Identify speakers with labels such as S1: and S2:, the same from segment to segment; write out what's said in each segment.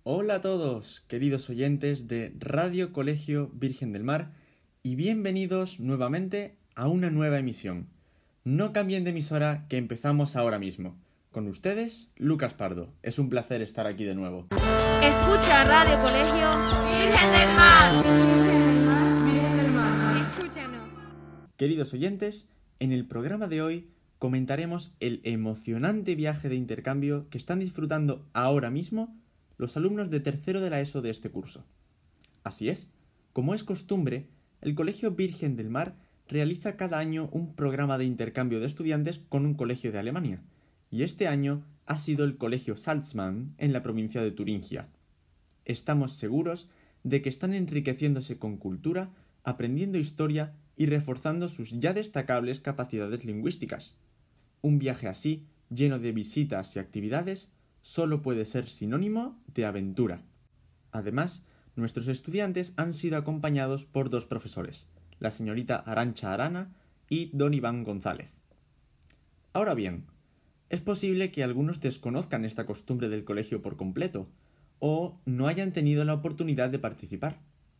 S1: Hola a todos, queridos oyentes de Radio Colegio Virgen del Mar, y bienvenidos nuevamente a una nueva emisión. No cambien de emisora, que empezamos ahora mismo. Con ustedes, Lucas Pardo. Es un placer estar aquí de nuevo.
S2: Escucha Radio Colegio Virgen del Mar. Virgen del Mar. Escúchanos.
S1: Queridos oyentes, en el programa de hoy comentaremos el emocionante viaje de intercambio que están disfrutando ahora mismo los alumnos de tercero de la ESO de este curso. Así es, como es costumbre, el Colegio Virgen del Mar realiza cada año un programa de intercambio de estudiantes con un colegio de Alemania, y este año ha sido el Colegio Salzmann en la provincia de Turingia. Estamos seguros de que están enriqueciéndose con cultura, aprendiendo historia y reforzando sus ya destacables capacidades lingüísticas. Un viaje así, lleno de visitas y actividades, solo puede ser sinónimo de aventura. Además, nuestros estudiantes han sido acompañados por dos profesores, la señorita Arantxa Arana y don Iván González. Ahora bien, es posible que algunos desconozcan esta costumbre del colegio por completo, o no hayan tenido la oportunidad de participar.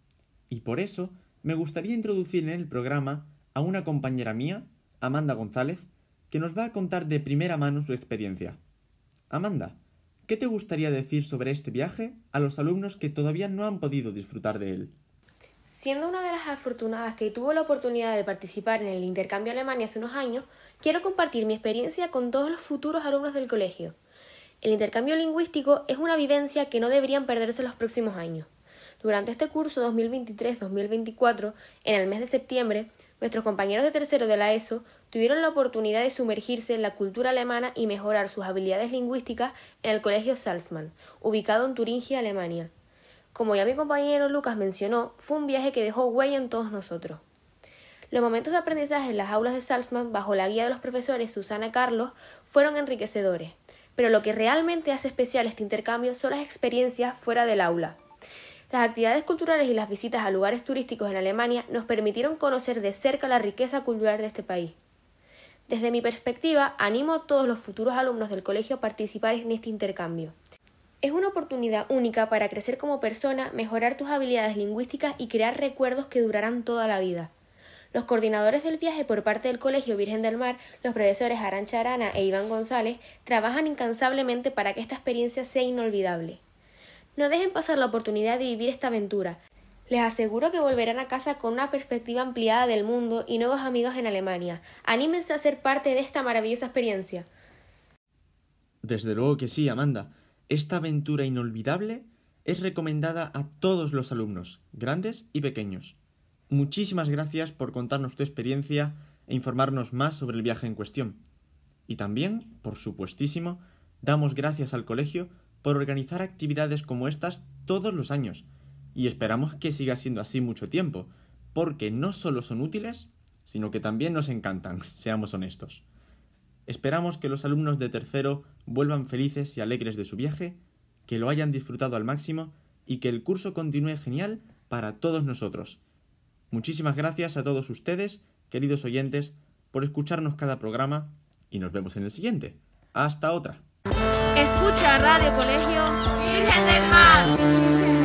S1: Y por eso me gustaría introducir en el programa a una compañera mía, Amanda González, que nos va a contar de primera mano su experiencia. Amanda, ¿qué te gustaría decir sobre este viaje a los alumnos que todavía no han podido disfrutar de él?
S3: Siendo una de las afortunadas que tuvo la oportunidad de participar en el intercambio a Alemania hace unos años, quiero compartir mi experiencia con todos los futuros alumnos del colegio. El intercambio lingüístico es una vivencia que no deberían perderse los próximos años. Durante este curso 2023-2024, en el mes de septiembre, nuestros compañeros de tercero de la ESO tuvieron la oportunidad de sumergirse en la cultura alemana y mejorar sus habilidades lingüísticas en el Colegio Salzmann, ubicado en Turingia, Alemania. Como ya mi compañero Lucas mencionó, fue un viaje que dejó huella en todos nosotros. Los momentos de aprendizaje en las aulas de Salzmann, bajo la guía de los profesores Susana y Carlos, fueron enriquecedores, pero lo que realmente hace especial este intercambio son las experiencias fuera del aula. Las actividades culturales y las visitas a lugares turísticos en Alemania nos permitieron conocer de cerca la riqueza cultural de este país. Desde mi perspectiva, animo a todos los futuros alumnos del colegio a participar en este intercambio. Es una oportunidad única para crecer como persona, mejorar tus habilidades lingüísticas y crear recuerdos que durarán toda la vida. Los coordinadores del viaje por parte del Colegio Virgen del Mar, los profesores Arantxa Arana e Iván González, trabajan incansablemente para que esta experiencia sea inolvidable. No dejen pasar la oportunidad de vivir esta aventura. Les aseguro que volverán a casa con una perspectiva ampliada del mundo y nuevos amigos en Alemania. Anímense a ser parte de esta maravillosa experiencia.
S1: Desde luego que sí, Amanda. Esta aventura inolvidable es recomendada a todos los alumnos, grandes y pequeños. Muchísimas gracias por contarnos tu experiencia e informarnos más sobre el viaje en cuestión. Y también, por supuestísimo, damos gracias al colegio por organizar actividades como estas todos los años, y esperamos que siga siendo así mucho tiempo, porque no solo son útiles, sino que también nos encantan, seamos honestos. Esperamos que los alumnos de tercero vuelvan felices y alegres de su viaje, que lo hayan disfrutado al máximo y que el curso continúe genial para todos nosotros. Muchísimas gracias a todos ustedes, queridos oyentes, por escucharnos cada programa y nos vemos en el siguiente. ¡Hasta otra!
S2: Escucha Radio Colegio Virgen del Mar.